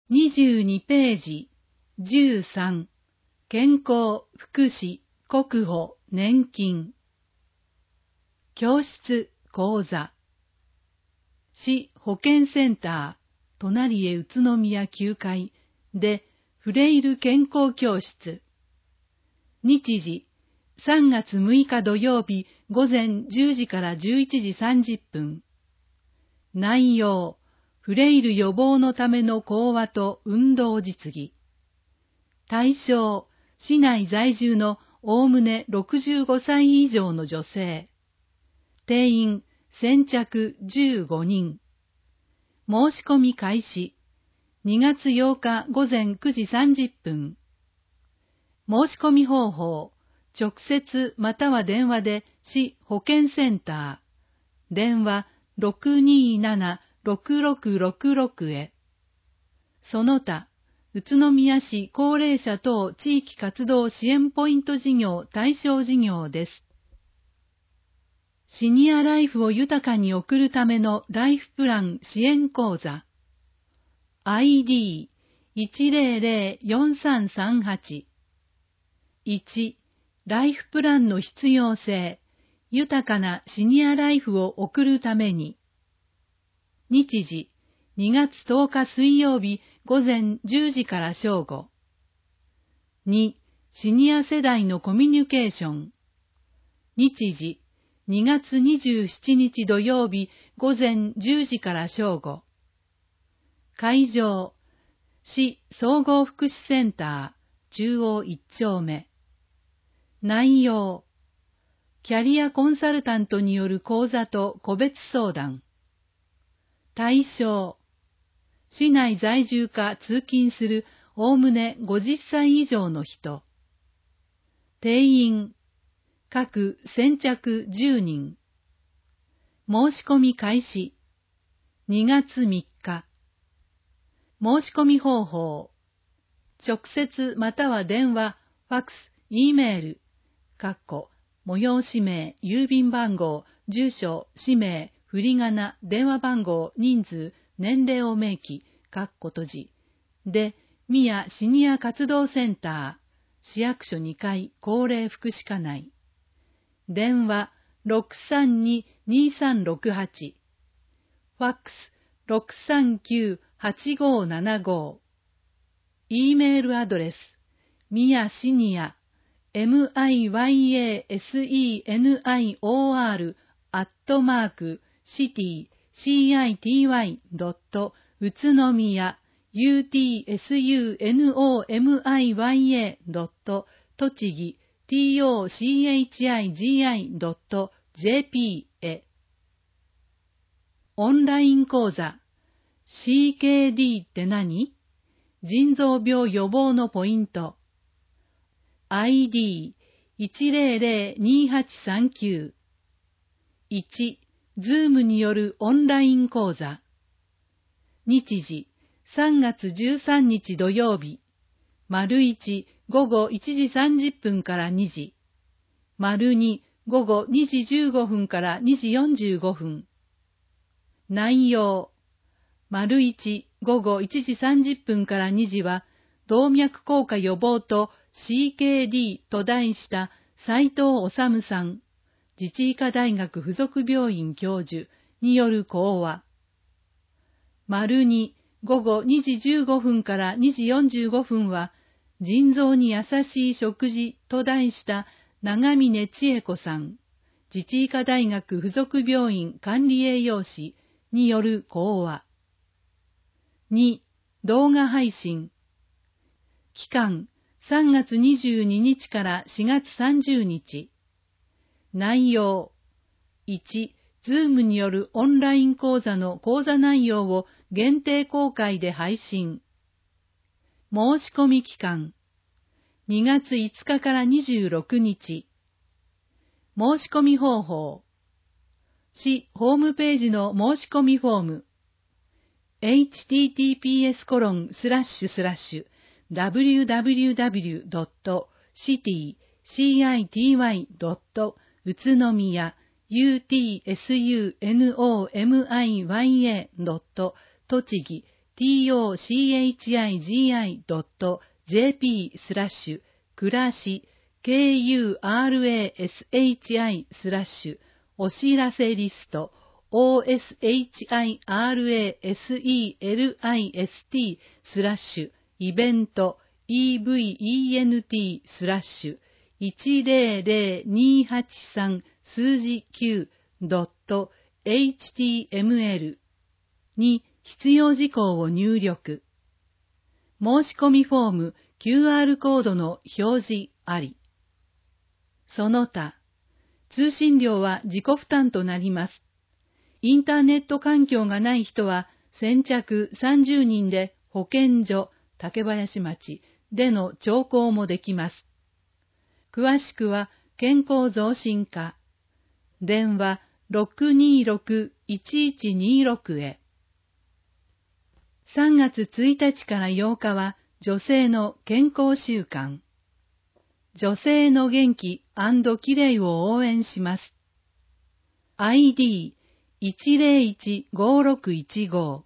22ページ13健康、福祉、国保、年金教室、講座市保健センター隣へ宇都宮9階でフレイル健康教室日時3月6日土曜日午前10時から11時30分内容フレイル予防のための講話と運動実技対象市内在住のおおむね65歳以上の女性定員先着15人申し込み開始2月8日午前9時30分申し込み方法直接または電話で市保健センター電話 627-6666 へその他宇都宮市高齢者等地域活動支援ポイント事業対象事業です。シニアライフを豊かに送るためのライフプラン支援講座 ID1004338 1. ライフプランの必要性豊かなシニアライフを送るために日時2月10日水曜日午前10時から正午。2. シニア世代のコミュニケーション。日時2月27日土曜日午前10時から正午。会場市総合福祉センター中央1丁目。内容キャリアコンサルタントによる講座と個別相談。対象市内在住か通勤するおおむね50歳以上の人。定員各先着10人。申し込み開始2月3日。申し込み方法直接または電話、ファックス、Eメール、催し名、郵便番号、住所、氏名、振り仮名、電話番号、人数、年齢を明記、閉じ。で、宮シニア活動センター、市役所2階、高齢福祉課内。電話、632-2368。ファックス、639-8575。Eメールアドレス、宮シニア、miyasenior@city.city.宇都宮 utsunomiya. 栃木 tochigi.jp へ。オンライン講座 CKD って何？腎臓病予防のポイント。ID1002839 1. Zoom によるオンライン講座日時3月13日土曜日 ① 午後1時30分から2時 ② 午後2時15分から2時45分内容 ① 午後1時30分から2時は動脈硬化予防と CKD と題した斉藤治さん、自治医科大学附属病院教授による講話。2午後2時15分から2時45分は腎臓に優しい食事と題した長峰千恵子さん、自治医科大学附属病院管理栄養士による講話。2動画配信。期間3月22日から4月30日。内容1、Zoom によるオンライン講座の講座内容を限定公開で配信。申し込み期間2月5日から26日。申し込み方法市ホームページの申し込みフォームhttps://www.city.city. 宇都宮 utsunomiya. 栃木 tochigi.jp/ 暮らし KURASHI/ お知らせリスト OSHIRASELIST/ イベント EVENT/ 100283数字 9.html に必要事項を入力。申し込みフォーム QR コードの表示あり。その他、通信料は自己負担となります。インターネット環境がない人は先着30人で保健所竹林町での聴講もできます。詳しくは健康増進課電話 626-1126 へ。3月1日から8日は女性の健康週間。女性の元気&きれいを応援します。ID1015615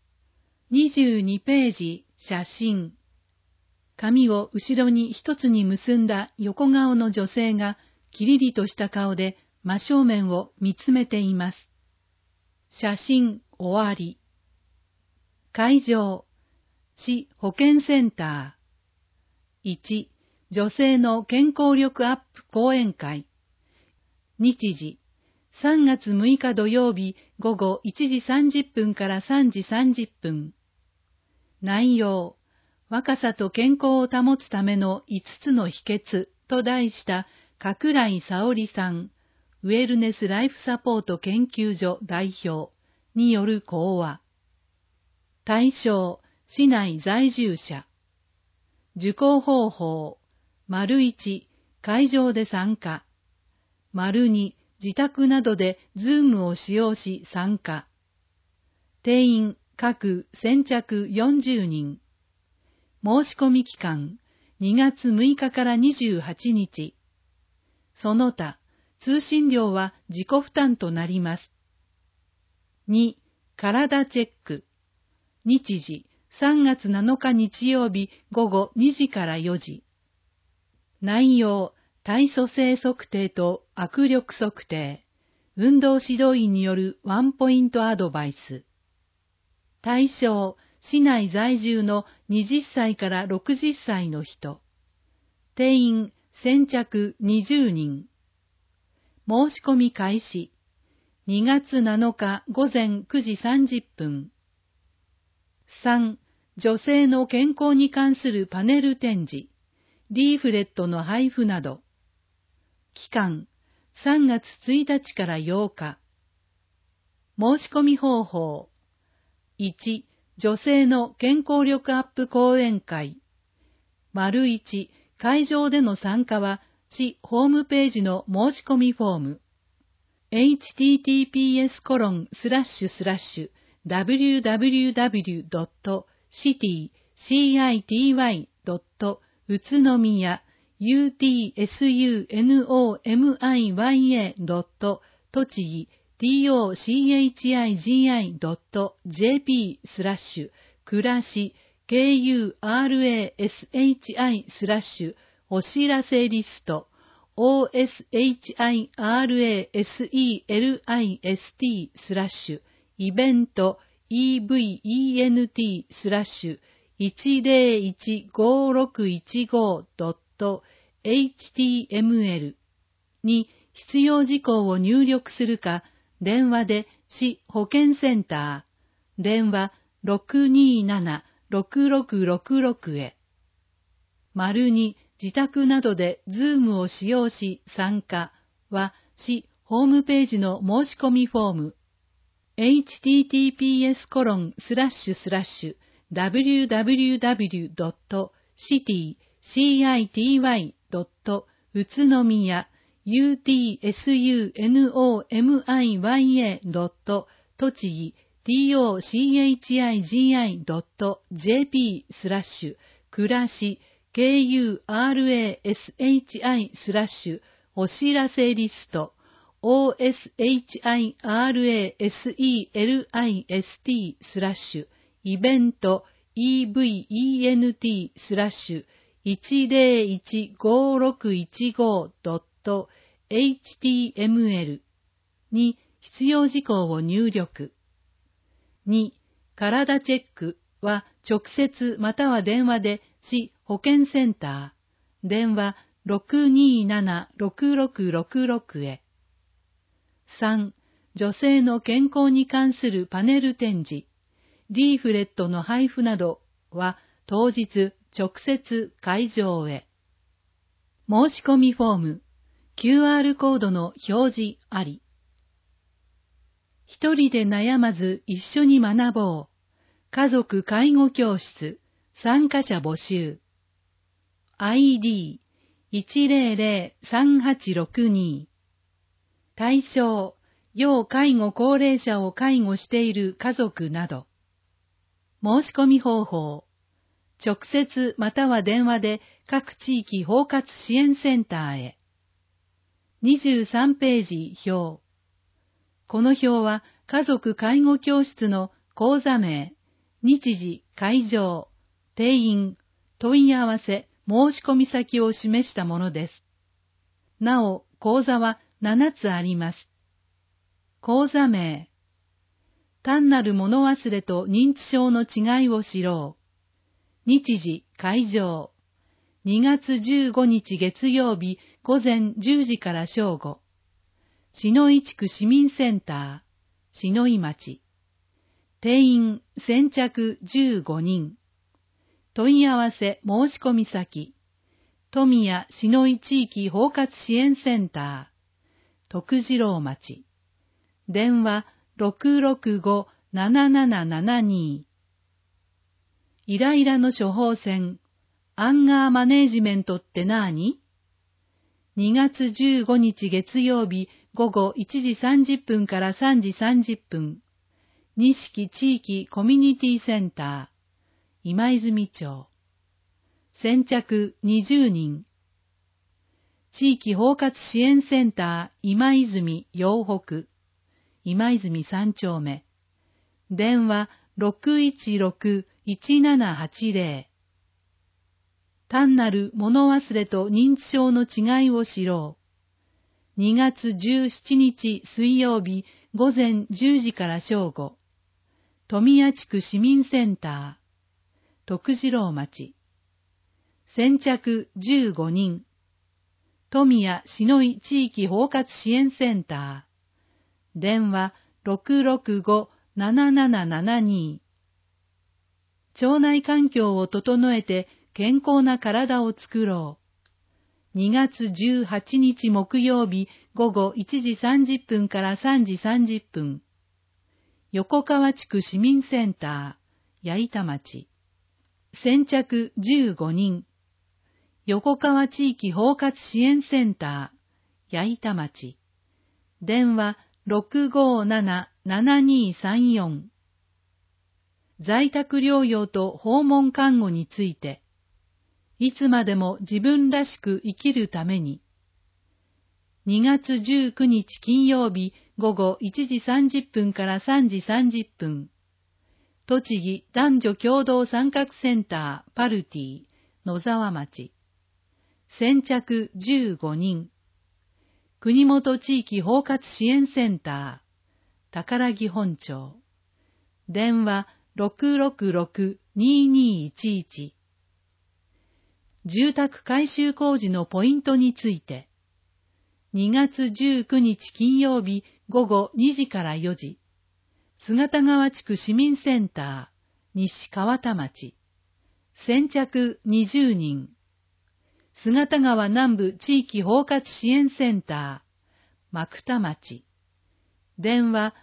22ページ写真。髪を後ろに一つに結んだ横顔の女性がキリリとした顔で真正面を見つめています。写真終わり。会場、市保健センター。1、女性の健康力アップ講演会。日時、3月6日土曜日午後1時30分から3時30分。内容、若さと健康を保つための5つの秘訣と題した加倉井沙織さん、ウェルネスライフサポート研究所代表による講話。対象、市内在住者。受講方法、1、会場で参加。2、自宅などでZoomを使用し参加。定員各先着40人。申し込み期間、2月6日から28日。その他、通信料は自己負担となります。2、体チェック。日時、3月7日日曜日午後2時から4時。内容、体組成測定と握力測定。運動指導員によるワンポイントアドバイス。対象、市内在住の20歳から60歳の人。定員、先着20人。申し込み開始。2月7日午前9時30分。3、女性の健康に関するパネル展示、リーフレットの配布など。期間、3月1日から8日。申し込み方法。1、女性の健康力アップ講演会。1、会場での参加は、市ホームページの申し込みフォーム。https://www.city-utsunomiya.tochigi.jp/ 暮らし KURASHI/ お知らせリストOSHIRASELIST/ イベント EVENT/ 10025615.html に必要事項を入力するか、電話で市保健センター、電話 627-6666 へ。2、自宅などでZoomを使用し参加は、市ホームページの申し込みフォーム。https://www.city-unomiya.tochigi.jp/ 暮らしKURASHI/ お知らせリストOSHIRASELIST/ イベント event.1015615.html に必要事項を入力。2、体チェックは直接または電話で市保健センター、電話 627-6666 へ。3、女性の健康に関するパネル展示、リーフレットの配布などは当日直接会場へ。申し込みフォーム、QR コードの表示あり。一人で悩まず一緒に学ぼう。家族介護教室、参加者募集。ID1003862。対象、要介護高齢者を介護している家族など。申し込み方法。直接または電話で各地域包括支援センターへ。23ページ表。この表は家族介護教室の講座名、日時、会場、定員、問い合わせ、申し込み先を示したものです。なお、講座は7つあります。講座名。単なる物忘れと認知症の違いを知ろう。日時、会場。2月15日月曜日午前10時から正午。篠井地区市民センター、篠井町。定員、先着15人。問い合わせ申し込み先。富谷篠井地域包括支援センター、徳次郎町。電話 665-7772。イライラの処方箋。アンガーマネージメントって何？ 2 月15日月曜日午後1時30分から3時30分。錦地域コミュニティセンター、今泉町。先着20人。地域包括支援センター、今泉陽北。今泉3丁目。電話 616-1780。単なる物忘れと認知症の違いを知ろう。2月17日水曜日午前10時から正午。富谷地区市民センター、徳次郎町。先着15人。富谷篠井地域包括支援センター。電話 665-7772。腸内環境を整えて健康な体を作ろう。2月18日木曜日午後1時30分から3時30分。横川地区市民センター、矢板町。先着15人。横川地域包括支援センター、矢板町。電話 657-7234。在宅療養と訪問看護について。いつまでも自分らしく生きるために。2月19日金曜日午後1時30分から3時30分。栃木男女共同参画センターパルティ野沢町。先着15人。国本地域包括支援センター宝木本町。電話 666-2211。住宅改修工事のポイントについて。2月19日金曜日午後2時から4時。姿川地区市民センター、西川田町。先着20人。姿川南部地域包括支援センター、牧田町。電話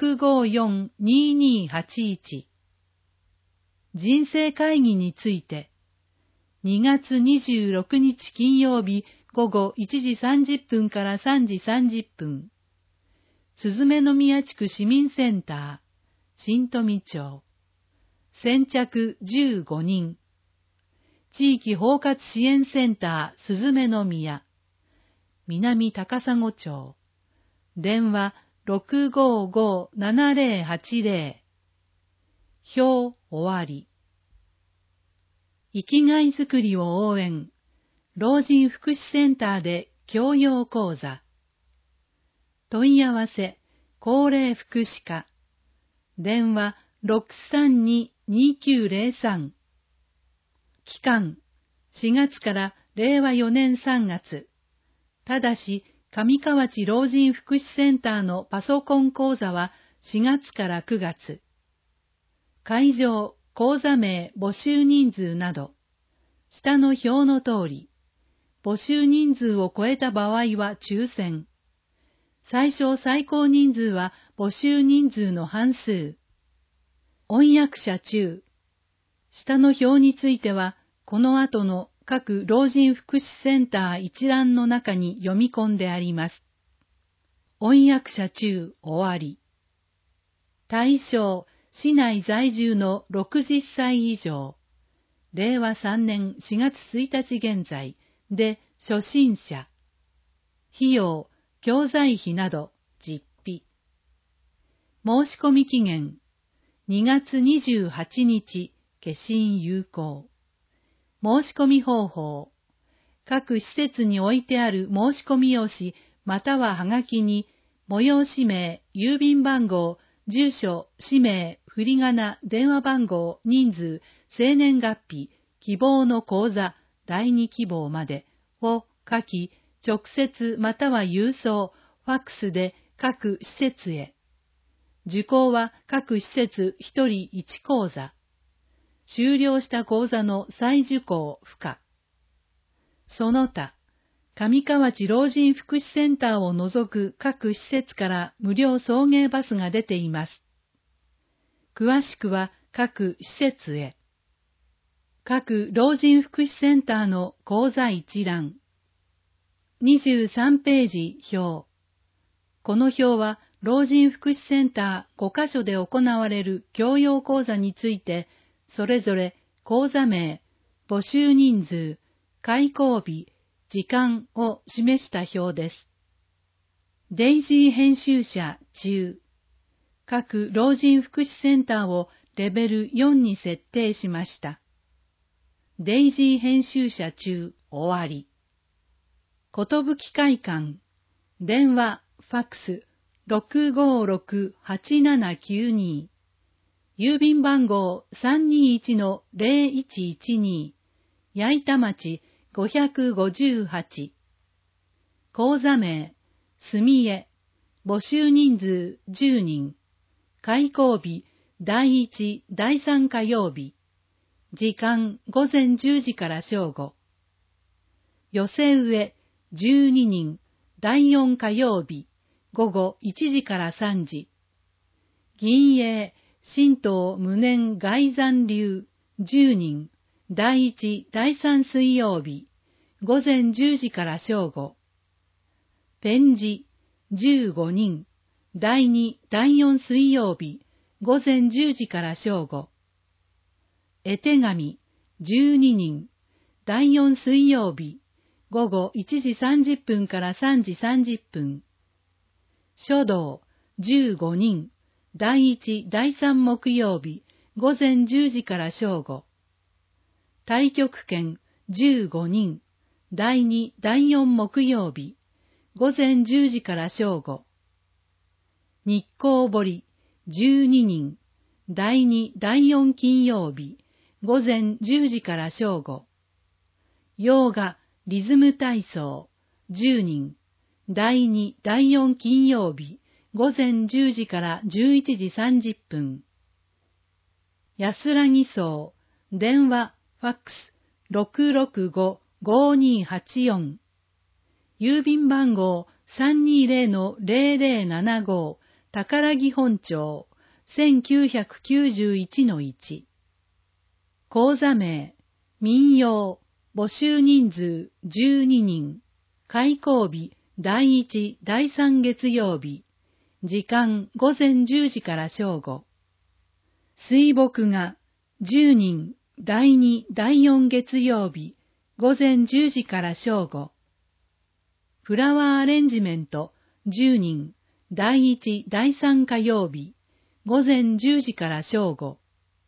654-2281。人生会議について。2月26日金曜日午後1時30分から3時30分。鈴目宮地区市民センター、新富町。先着15人。地域包括支援センター、鈴目宮。南高砂町。電話 655-7080。 表終わり。生きがいづくりを応援。老人福祉センターで教養講座。問い合わせ、高齢福祉課。電話632-2903。期間、4月から令和4年3月。ただし、上河内老人福祉センターのパソコン講座は4月から9月。会場、講座名、募集人数など、下の表の通り、募集人数を超えた場合は抽選。最小最高人数は募集人数の半数。翻訳者中。下の表については、この後の各老人福祉センター一覧の中に読み込んであります。翻訳者中終わり。対象、市内在住の60歳以上。令和3年4月1日現在で初心者。費用、教材費など実費。申し込み期限、2月28日、消印有効。申し込み方法。各施設に置いてある申し込み用紙またははがきに、催し名、郵便番号、住所、氏名、振り仮名、電話番号、人数、生年月日、希望の口座、第2希望までを書き、直接または郵送、ファックスで各施設へ。受講は各施設1人1講座。終了した講座の再受講不可。その他、上河内老人福祉センターを除く各施設から無料送迎バスが出ています。詳しくは各施設へ。各老人福祉センターの講座一覧。23ページ表。この表は老人福祉センター5カ所で行われる教養講座について、それぞれ講座名、募集人数、開講日、時間を示した表です。デイジー編集者中。各老人福祉センターをレベル4に設定しました。デイジー編集者中終わり。ことぶき会館。電話、ファックス、656-8792。郵便番号 321-0112。矢板町558。講座名、すみえ。募集人数10人。開講日、第1、第3火曜日。時間午前10時から正午。寄せ植え12人。第4火曜日。午後1時から3時。銀営、神道無念外山流10人。第1、第3水曜日。午前10時から正午。ペンジ15人。第2、第4水曜日。午前10時から正午。絵手紙12人。第4水曜日。午後1時30分から3時30分。書道15人。第1、第3木曜日。午前10時から正午。太極拳15人。第2、第4木曜日。午前10時から正午。日光彫12人。第2、第4金曜日。午前10時から正午。ヨーガ、リズム体操10人。第2、第4金曜日。午前10時から11時30分。安らぎ荘、電話、ファックス、665-5284。郵便番号 320-0075。宝木本町、1991-1。講座名、民謡、募集人数12人。開講日、第1、第3月曜日。時間午前10時から正午。水墨画10人。第2、第4月曜日。午前10時から正午。フラワーアレンジメント10人。第1、第3火曜日。午前10時から正午。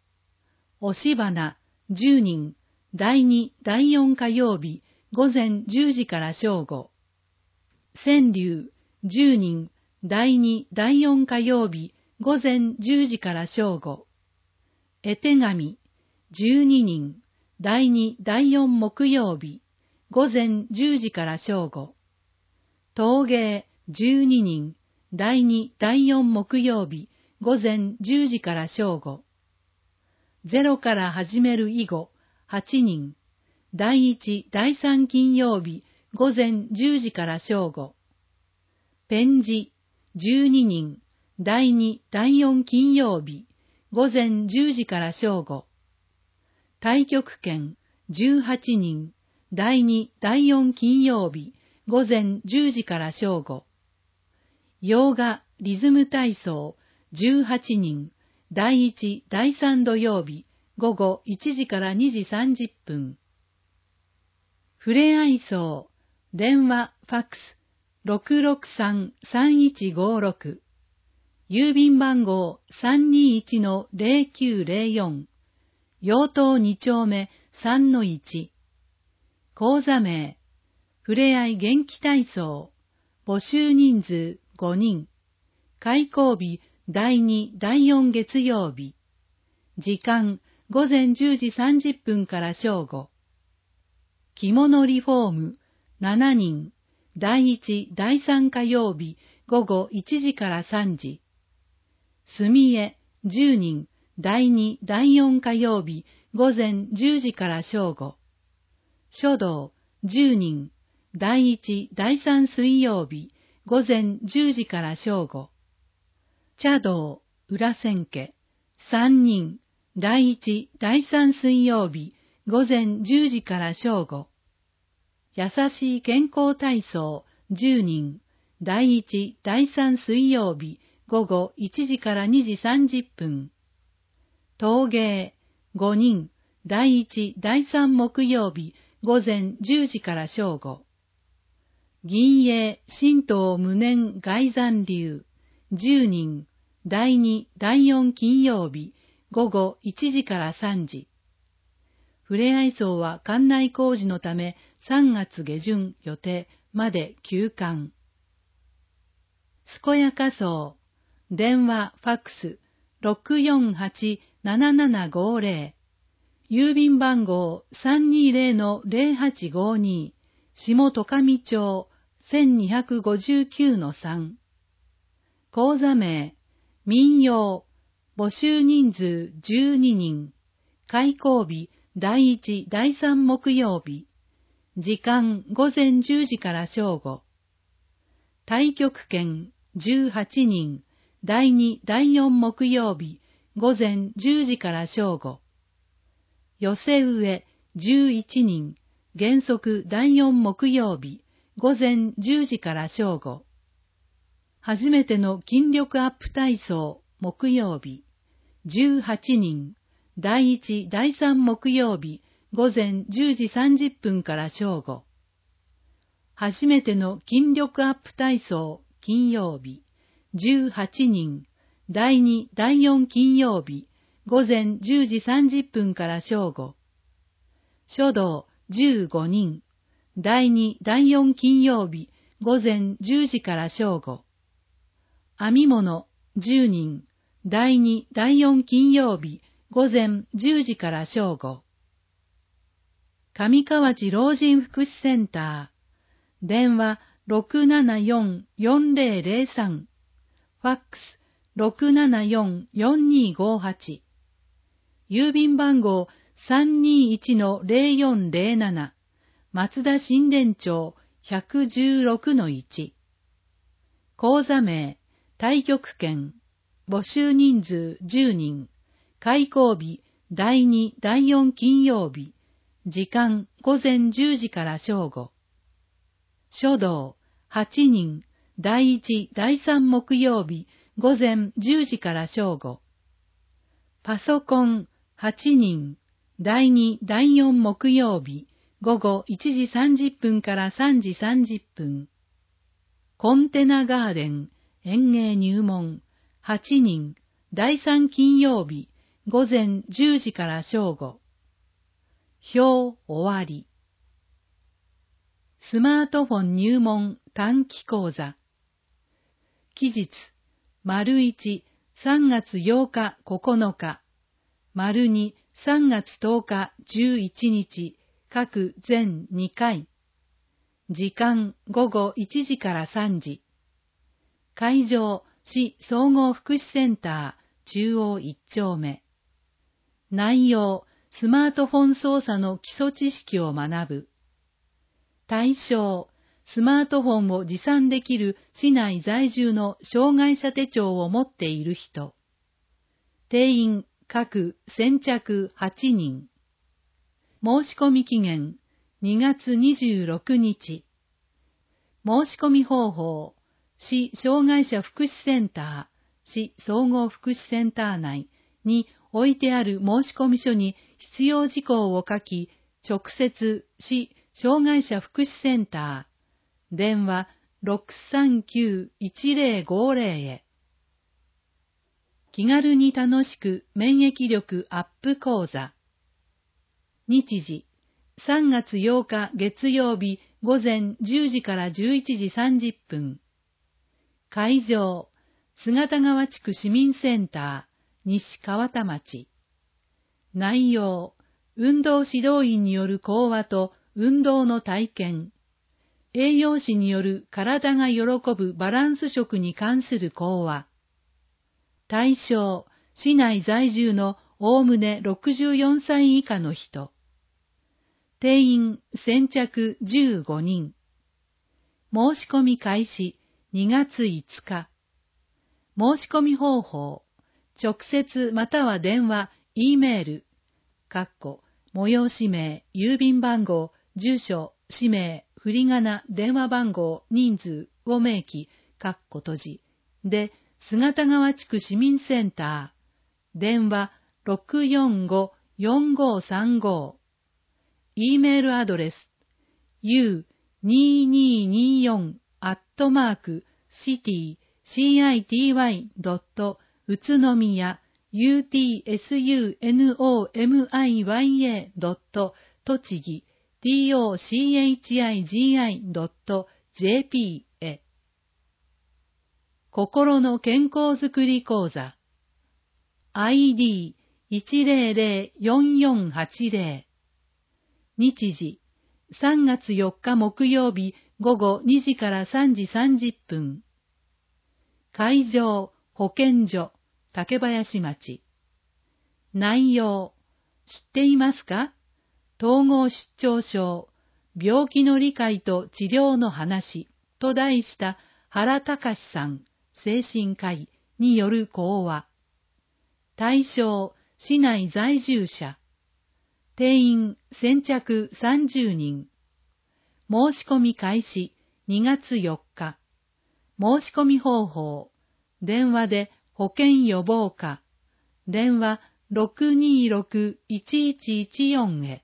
押し花10人、第2、第4火曜日、午前10時から正午。川柳10人、第2、第4火曜日、午前10時から正午。絵手紙12人、第2、第4木曜日、午前10時から正午。陶芸12人、第2、第4木曜日、午前10時から正午。ゼロから始める囲碁8人、第1、第3金曜日、午前10時から正午。ペン字12人、第2、第4金曜日、午前10時から正午。太極拳18人、第2、第4金曜日、午前10時から正午。ヨガリズム体操18人、第1、第3土曜日、午後1時から2時30分。ふれあいそう、電話、ファックス、663-3156。郵便番号321-0904。陽東2丁目3-1。講座名、ふれあい元気体操。募集人数5人。開講日第2、第4月曜日。時間午前10時30分から正午。着物リフォーム7人。第1、第3火曜日午後1時から3時。墨絵10人。第2、第4火曜日午前10時から正午。書道10人。第1、第3水曜日午前10時から正午。茶道裏千家3人。第1、第3水曜日午前10時から正午。優しい健康体操10人。第1、第3水曜日午後1時から2時30分。陶芸5人。第1、第3木曜日午前10時から正午。銀英神道無念外山流10人。第2、第4金曜日午後1時から3時。ふれあい荘は館内工事のため3月下旬予定まで休館。すこやか荘、電話、ファックス、648-7750。郵便番号320-0852。下戸上町 1259-3。講座名、民謡。募集人数12人。開講日第1、第3木曜日。時間午前10時から正午。太極拳18人。第2、第4木曜日。午前10時から正午。寄せ植え11人。原則第4木曜日。午前10時から正午。初めての筋力アップ体操木曜日。18人。第1、第3木曜日。午前10時30分から正午。初めての筋力アップ体操金曜日。18人。第2、第4金曜日。午前10時30分から正午。書道15人。第2、第4金曜日。午前10時から正午。編み物10人。第2、第4金曜日。午前10時から正午。上河内老人福祉センター。電話674-4003。ファックス674-4258。郵便番号321-0407。松田新田町 116-1。講座名、太極拳。募集人数10人。開講日、第2、第4金曜日。時間午前10時から正午。書道8人。第1、第3木曜日。午前10時から正午。パソコン8人。第2、第4木曜日。午後1時30分から3時30分。コンテナガーデン園芸入門8人。第3金曜日。 午前10時から正午。表終わり。スマートフォン入門短期講座。期日、1、3月8日9日、2、3月10日11日、各全2回。時間午後1時から3時。会場、市総合福祉センター中央1丁目。内容、スマートフォン操作の基礎知識を学ぶ。対象、スマートフォンを持参できる市内在住の障害者手帳を持っている人。定員各先着8人。申し込み期限2月26日。申し込み方法、市障害者福祉センター、市総合福祉センター内に置いてある申し込み書に必要事項を書き、直接市障害者福祉センター、電話 639-1050 へ。気軽に楽しく免疫力アップ講座。日時、3月8日月曜日午前10時から11時30分。会場、姿川地区市民センター、西川田町。内容、運動指導員による講話と運動の体験。栄養士による体が喜ぶバランス食に関する講話。対象、市内在住のおおむね64歳以下の人。定員先着15人。申し込み開始2月5日。申し込み方法、直接または電話、Eメール、催し名、郵便番号、住所、氏名、振り仮名、電話番号、人数を明記、閉じ、で、姿川地区市民センター、電話645-4535、Eメールアドレス、u222-utsunomiya.tochigi.jp へ。心の健康づくり講座。ID1004480。日時、3月4日木曜日午後2時から3時30分。会場、保健所、竹林町。内容、知っていますか？統合失調症、病気の理解と治療の話と題した原隆さん、精神科医による講話。対象、市内在住者。定員先着30人。申し込み開始2月4日。申し込み方法、電話で保健予防課、電話 626-1114 へ。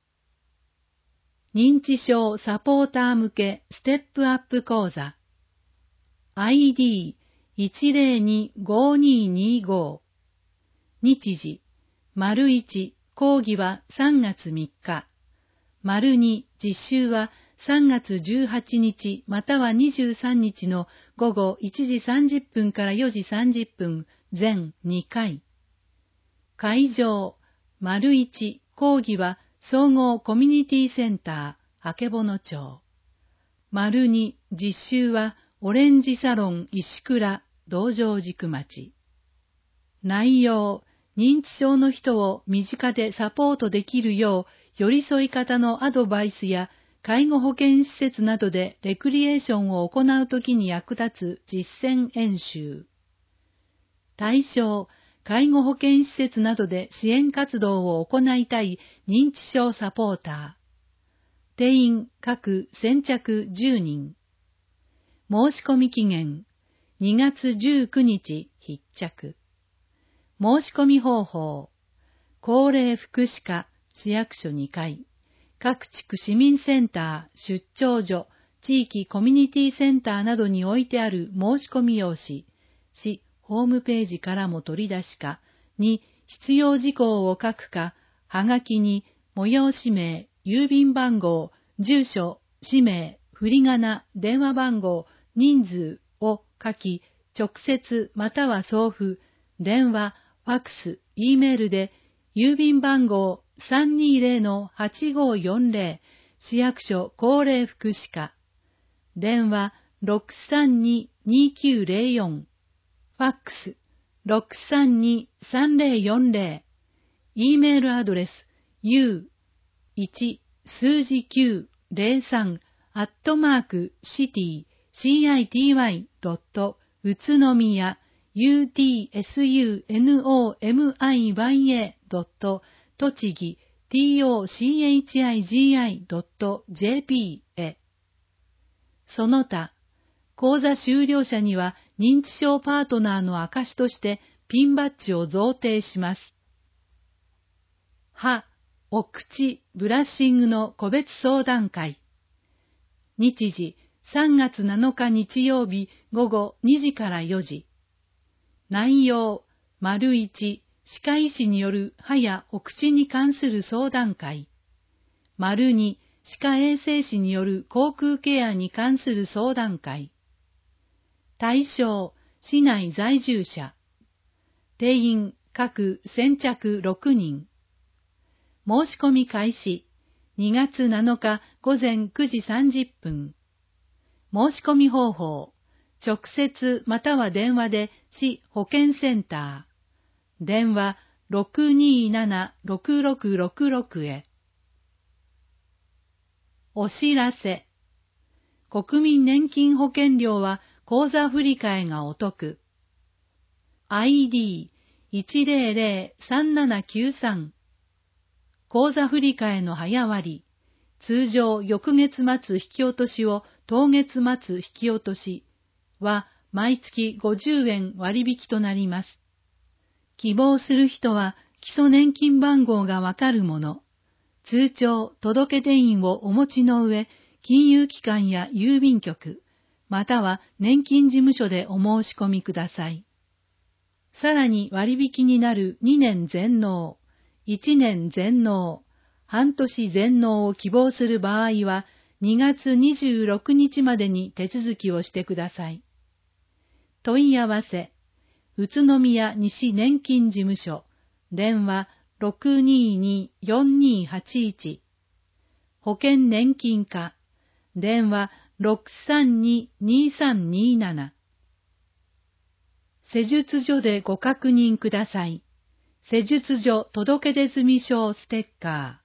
認知症サポーター向けステップアップ講座。ID1025225。日時、1、講義は3月3日。2、実習は3月18日または23日の午後1時30分から4時30分、全2回。会場、1、講義は総合コミュニティセンター、曙町。2、実習はオレンジサロン石倉、道場軸町。内容、認知症の人を身近でサポートできるよう、寄り添い方のアドバイスや、介護保健施設などでレクリエーションを行うときに役立つ実践演習。対象、介護保健施設などで支援活動を行いたい認知症サポーター。定員各先着10人。申し込み期限2月19日必着。申し込み方法、高齢福祉課市役所2階、各地区市民センター、出張所、地域コミュニティセンターなどに置いてある申し込み用紙、市ホームページからも取り出しかに必要事項を書くか、はがきに催し名、郵便番号、住所、氏名、振り仮名、電話番号、人数を書き、直接または送付、電話、ファックス、Eメールで、郵便番号 320-8540 市役所高齢福祉課、電話 632-2904、ファックス 632-3040、Eメールアドレス u1 数字903 city.city.宇都宮utsunomiya. 栃木 tochigi.jp へ。その他、講座修了者には認知症パートナーの証としてピンバッジを贈呈します。歯、お口、ブラッシングの個別相談会。日時、3月7日日曜日午後2時から4時。内容、1、歯科医師による歯やお口に関する相談会。2、歯科衛生士による口腔ケアに関する相談会。対象、市内在住者。定員、各先着6人。申し込み開始、2月7日午前9時30分。申し込み方法、直接または電話で市保健センター、電話 627-6666 へ。お知らせ。国民年金保険料は口座振替がお得。ID1003793。口座振替の早割。通常翌月末引き落としを当月末引き落としは毎月50円割引となります。希望する人は基礎年金番号がわかるもの、通帳、届出印をお持ちの上、金融機関や郵便局、または年金事務所でお申し込みください。さらに割引になる2年全納、1年全納、半年全納を希望する場合は、2月26日までに手続きをしてください。問い合わせ、宇都宮西年金事務所、電話 622-4281、保険年金課、電話 632-2327。施術所でご確認ください。施術所届出済証ステッカ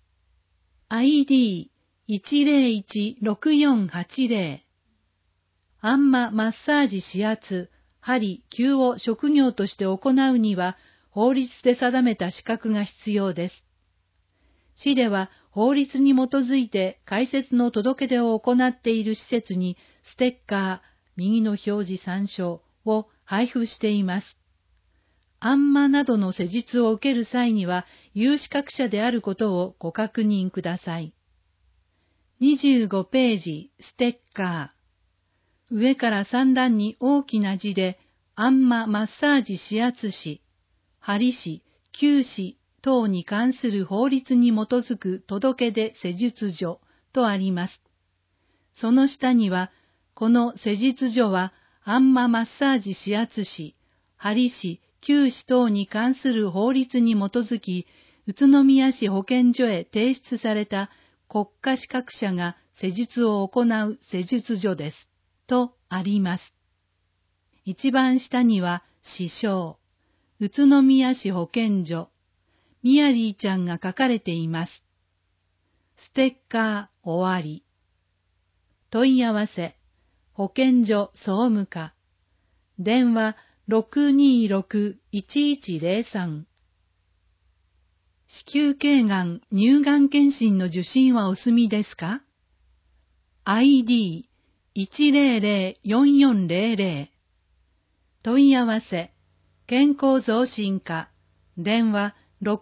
ー。ID1016480。あんまマッサージ指圧、針、灸を職業として行うには、法律で定めた資格が必要です。市では法律に基づいて開設の届け出を行っている施設にステッカー、右の表示参照を配布しています。あんまなどの施術を受ける際には有資格者であることをご確認ください。25ページステッカー。上から3段に大きな字であんまマッサージ指圧師、針師、灸師等に関する法律に基づく届出施術所とあります。その下には、この施術所は、あんまマッサージ指圧師、針師、灸師等に関する法律に基づき、宇都宮市保健所へ提出された国家資格者が施術を行う施術所です。とあります。一番下には、支証、宇都宮市保健所、ミヤリーちゃんが書かれています。ステッカー終わり。問い合わせ、保健所総務課。電話 626-1103。子宮頸がん乳がん検診の受診はお済みですか？ ID1004400。問い合わせ、健康増進課。電話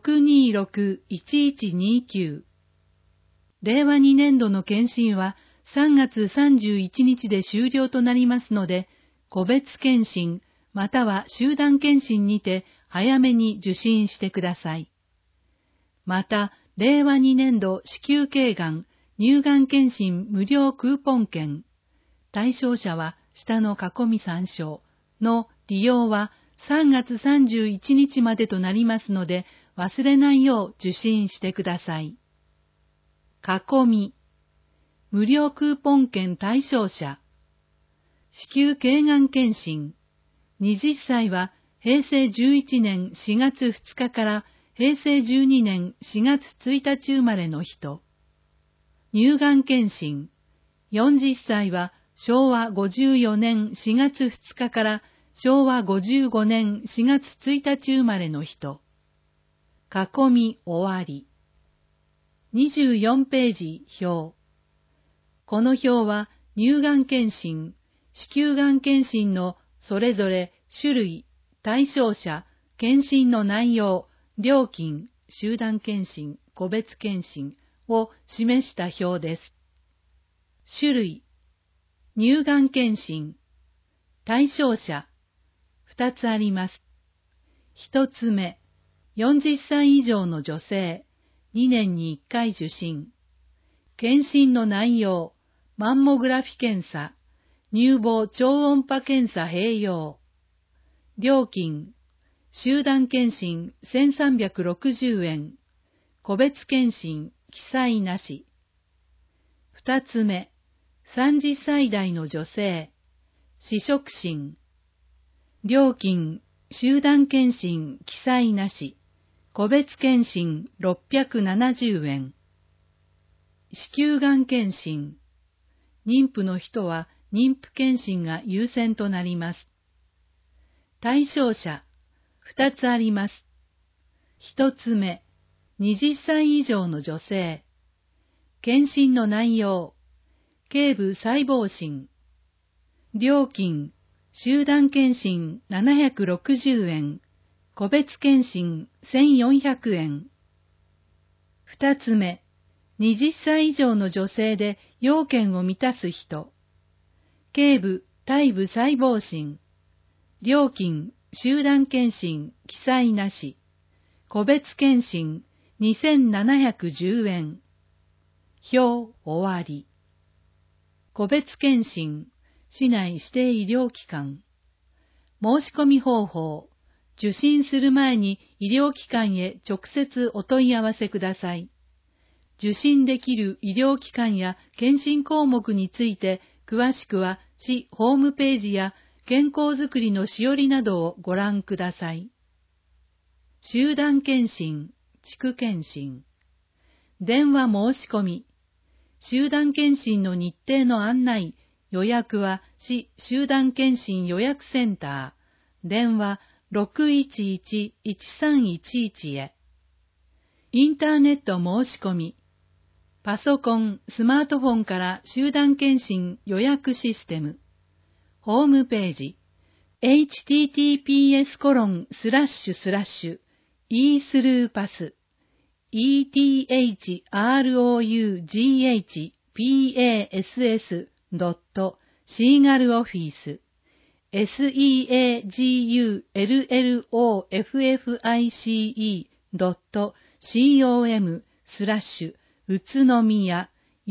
626-1129。令和2年度の検診は3月31日で終了となりますので、個別検診または集団検診にて早めに受診してください。また、令和2年度子宮頸がん乳がん検診無料クーポン券、対象者は下の囲み参照の利用は3月31日までとなりますので、忘れないよう受診してください。囲み、無料クーポン券対象者、子宮頸がん検診、20歳は平成11年4月2日から平成12年4月1日生まれの人。乳がん検診、40歳は昭和54年4月2日から昭和55年4月1日生まれの人。囲み終わり。24ページ表。この表は乳がん検診、子宮がん検診のそれぞれ種類、対象者、検診の内容、料金、集団検診、個別検診を示した表です。種類、乳がん検診、対象者、2つあります。1つ目、40歳以上の女性、2年に1回受診。検診の内容、マンモグラフィ検査、乳房超音波検査併用。料金、集団検診1360円、個別検診記載なし。2つ目、30歳代の女性、試食診。料金、集団検診記載なし、個別検診670円。子宮がん検診。妊婦の人は妊婦検診が優先となります。対象者、2つあります。1つ目、20歳以上の女性。検診の内容、頸部細胞診。料金、集団検診760円、個別検診1400円。2つ目、20歳以上の女性で要件を満たす人。頸部体部細胞診。料金、集団検診記載なし。個別検診2710円。表終わり。個別検診、市内指定医療機関。申し込み方法、受診する前に医療機関へ直接お問い合わせください。受診できる医療機関や検診項目について詳しくは市ホームページや健康づくりのしおりなどをご覧ください。集団検診、地区検診。電話申し込み。集団検診の日程の案内、予約は市集団検診予約センター、電話 611-1311 へ。インターネット申し込み。パソコン、スマートフォンから集団検診予約システム。ホームページ。https://e-through-pass ethrough-pass.seagaloffice seaguloffice.com/ 宇都宮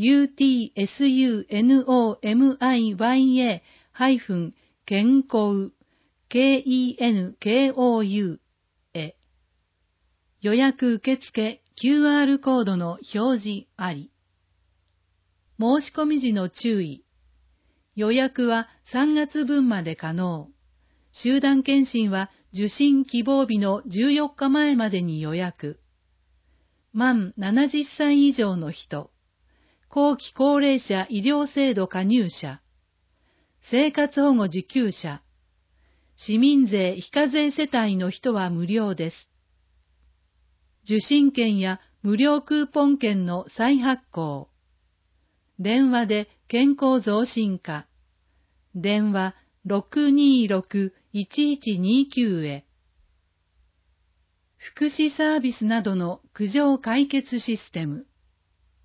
utsunomiya- 健康 kenkou へ。予約受付 QR コードの表示あり。申し込み時の注意。予約は3月分まで可能。集団検診は受診希望日の14日前までに予約。満70歳以上の人。後期高齢者医療制度加入者。生活保護受給者。市民税非課税世帯の人は無料です。受診券や無料クーポン券の再発行。電話で健康増進課。電話 626-1129 へ。福祉サービスなどの苦情解決システ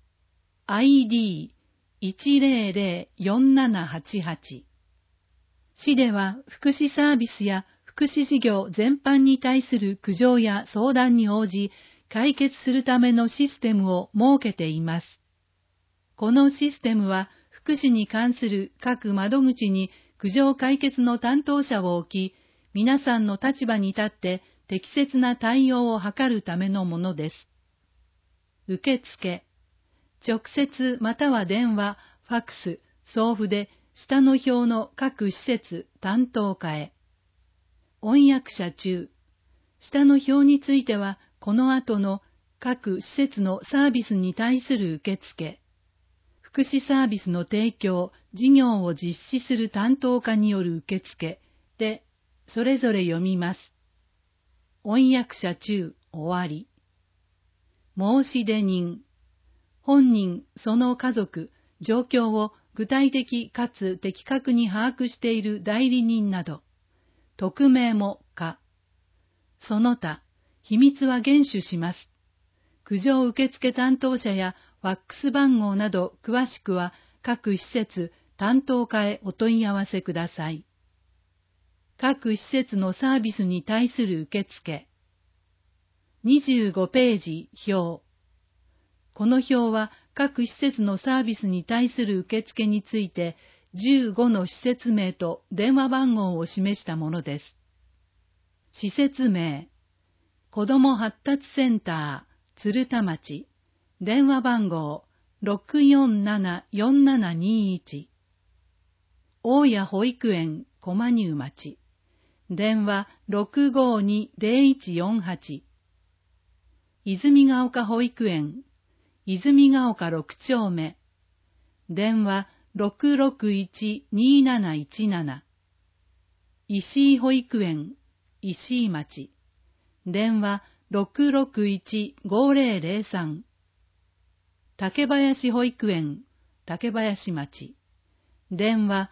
ム。ID-1004788 市では福祉サービスや福祉事業全般に対する苦情や相談に応じ、解決するためのシステムを設けています。このシステムは、福祉に関する各窓口に苦情解決の担当者を置き、皆さんの立場に立って適切な対応を図るためのものです。受付。直接または電話、ファックス、送付で下の表の各施設担当課へ。翻訳者中。下の表については、この後の各施設のサービスに対する受付。福祉サービスの提供、事業を実施する担当課による受付で、それぞれ読みます。翻訳者中、終わり。申し出人。本人、その家族、状況を具体的かつ的確に把握している代理人など。匿名も可。その他、秘密は厳守します。苦情受付担当者やファックス番号など詳しくは各施設担当課へお問い合わせください。各施設のサービスに対する受付。25ページ表。この表は各施設のサービスに対する受付について15の施設名と電話番号を示したものです。施設名。子ども発達センター。鶴田町、電話番号 647-4721。大谷保育園、駒入町、電話 652-0148。泉ヶ丘保育園、泉ヶ丘6丁目、電話 661-2717。石井保育園、石井町、電話661-5003。竹林保育園、竹林町、電話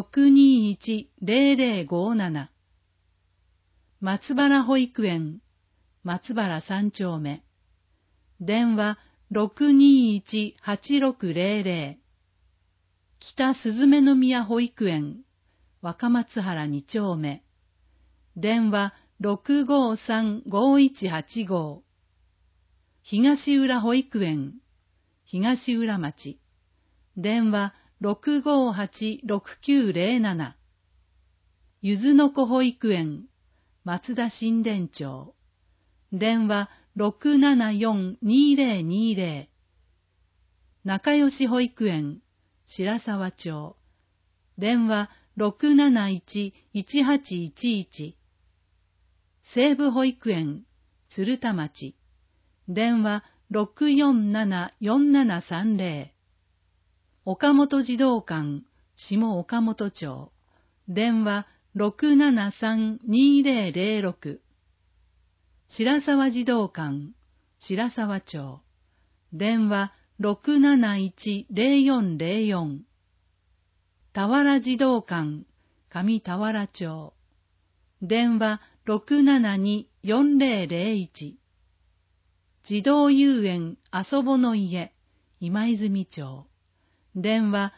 621-0057。松原保育園、松原3丁目、電話 621-8600。北すずめの宮保育園、若松原2丁目、電話653-5185。東浦保育園、東浦町、電話 658-6907。ゆずのこ保育園、松田新田町、電話 674-2020。仲良し保育園、白沢町、電話 671-1811。西部保育園、鶴田町、電話 647-4730。岡本児童館、下岡本町、電話 673-2006。白沢児童館、白沢町、電話 671-0404。田原児童館、上田原町、電話 672-4001。児童遊園あそぼの家、今泉町、電話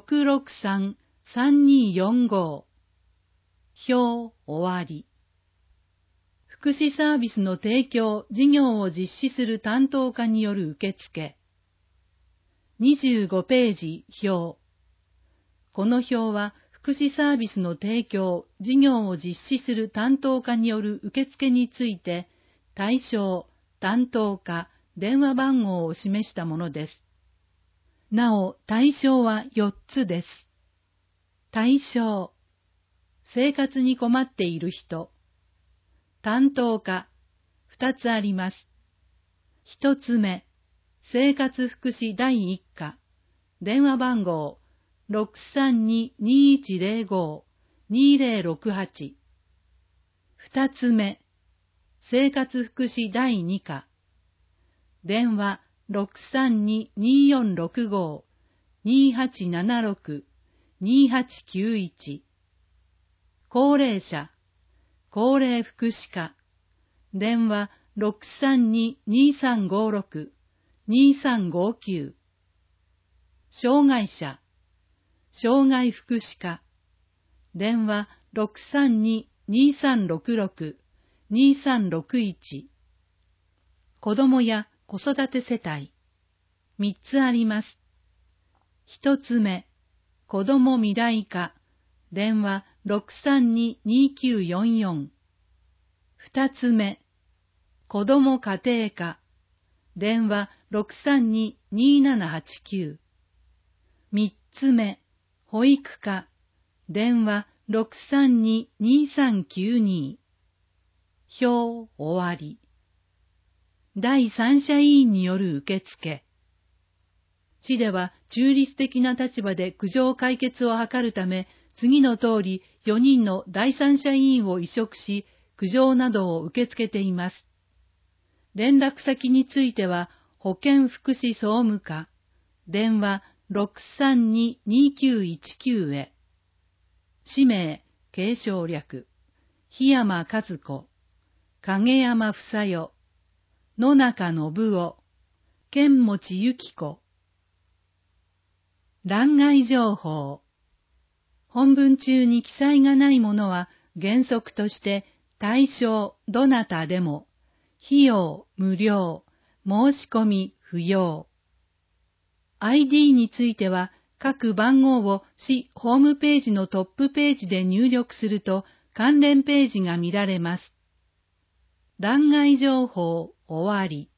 663-3245。表終わり。福祉サービスの提供、事業を実施する担当課による受付。25ページ表。この表は、福祉サービスの提供、事業を実施する担当課による受付について、対象、担当課、電話番号を示したものです。なお、対象は4つです。対象、生活に困っている人。担当課、2つあります。1つ目、生活福祉第1課、電話番号 632-2105-2068。2つ目、生活福祉第2課、電話 632-2465-2876-2891。高齢者、高齢福祉課、電話 632-2356-2359。障害者、障害福祉課、 電話632-2366-2361。子どもや子育て世帯。3つあります。1つ目、子ども未来課、電話632-2944。2つ目、子ども家庭課、電話632-2789。3つ目、保育課、電話632-2392。表終わり。第三者委員による受付。市では中立的な立場で苦情解決を図るため、次の通り4人の第三者委員を委嘱し、苦情などを受け付けています。連絡先については、保健福祉総務課、電話632-2919へ。氏名、継承略、檜山和子、影山房代、野中信夫、剣持由紀子。欄外情報。本文中に記載がないものは原則として対象どなたでも費用無料、申し込み不要。ID については各番号を市ホームページのトップページで入力すると関連ページが見られます。欄外情報終わり。